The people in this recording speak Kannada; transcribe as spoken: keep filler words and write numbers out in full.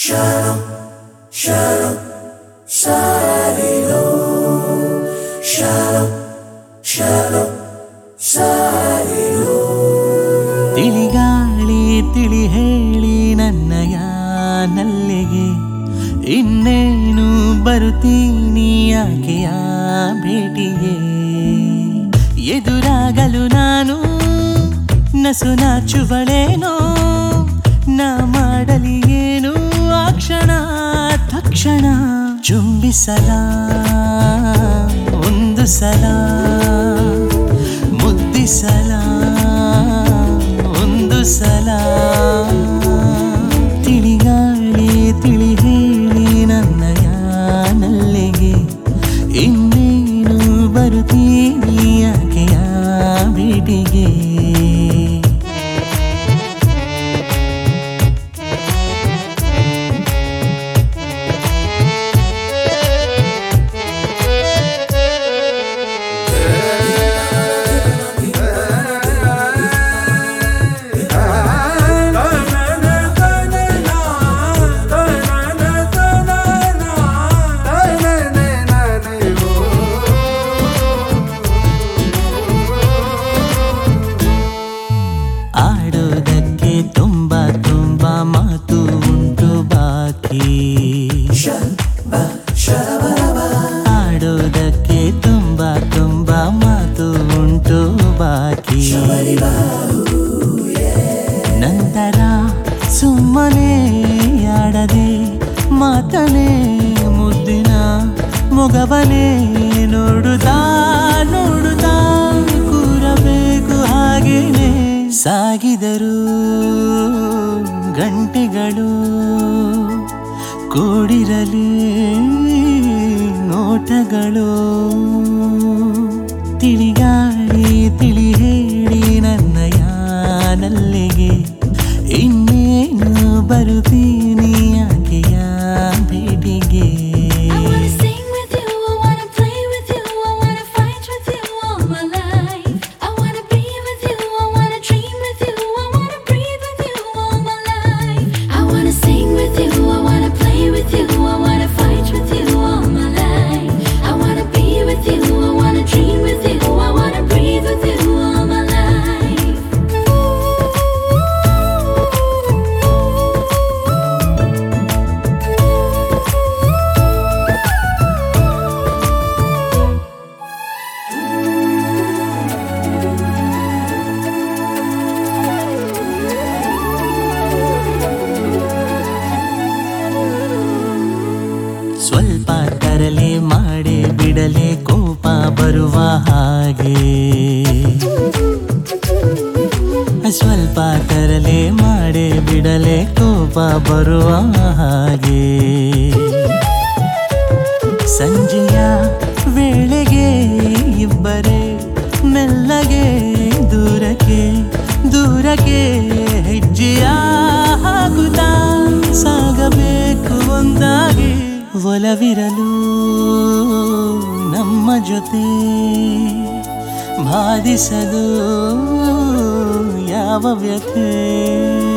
Shalom, shalom, salilo. Shalom, shalom, salilo. ತಿಳಿಗಾಳಿ ತಿಳಿ ಹೇಳಿ ನನ್ನಯ ನಲ್ಲಿಗೆ ಇನ್ನೇನು ಬರುತ್ತೀನಿ ಆಕೆಯ ಭೇಟಿಗೆ ಎದುರಾಗಲು ನಾನು ನಸು ನಾಚುವಳೇನೋ ನಾ ಮಾಡಲಿ ಏನು ಆ ಕ್ಷಣ ತಕ್ಷಣ ಚುಂಬಿಸಲ ಒಂದು ಸಲ ಮುದ್ದಿಸಲ ಒಂದು ಸಲ ತಿಳಿಗಾಳಿ ತಿಳಿ ಹೇಳಿ ನನ್ನಯ ನಲ್ಲಿಗೆ ಇನ್ನೇನು ಬರುತ್ತೀನಿ ಆಕೆಯ ಭೇಟಿಗೆ ಮಾತು ಉಂಟು ಬಾಕಿ ಆಡೋದಕ್ಕೆ ತುಂಬಾ ತುಂಬಾ ಮಾತು ಉಂಟು ಬಾಕಿ ನಂತರ ಸುಮ್ಮನೆ ಆಡದೆ ಮಾತನೇ ಮುದ್ದಿನ ಮೊಗವನೇ ನೋಡುತ್ತಾ ನೋಡುತ್ತಾ ಕೂರಬೇಕು ಹಾಗೇನೆ ಸಾಗಿದರು ಗಂಟೆಗಳು ಕೂಡಿರಲಿ ನೋಟಗಳು ತಿಳಿಗಾಳಿ ತಿಳಿ ಹೇಳಿ ನನ್ನಯ ನಲ್ಲಿಗೆ ಇನ್ನೇನು ಬರುತ್ತೀನಿ ಆಕೆಯ ಭೇಟಿಗೆ ಸ್ವಲ್ಪ ತರಲೆ ಮಾಡಿ ಬಿಡಲೆ ಕೋಪ ಬರುವ ಹಾಗೆ ಸ್ವಲ್ಪ ತರಲೆ ಮಾಡಿ ಬಿಡಲೆ ಕೋಪ ಬರುವ ಹಾಗೆ ಸಂಜೆಯ ವೇಳೆಗೆ ಇಬ್ಬರೇ ಮೆಲ್ಲಗೆ ದೂರಕ್ಕೆ ದೂರಕ್ಕೆ ಹೆಜ್ಜೆಯ ಹಾಕುತ್ತಾ ಸಾಗಬೇಕು ಒಂದಾಗಿ ಒಲವಿರಲು ನಮ್ಮ ಜೊತೆ ಬಾಧಿಸಲು ಯಾವ ವ್ಯಥೆ